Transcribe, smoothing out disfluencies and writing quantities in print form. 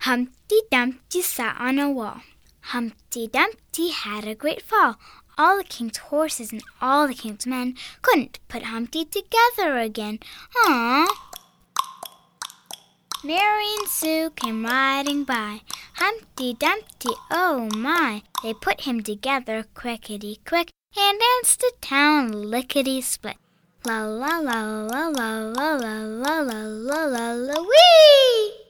Humpty Dumpty sat on a wall. Humpty Dumpty had a great fall. All the king's horses and all the king's men couldn't put Humpty together again. Aww! Mary and Sue came riding by. Humpty Dumpty, oh my! They put him together quickety-quick and danced to town lickety-split. La la la la la la la la la la la la wee!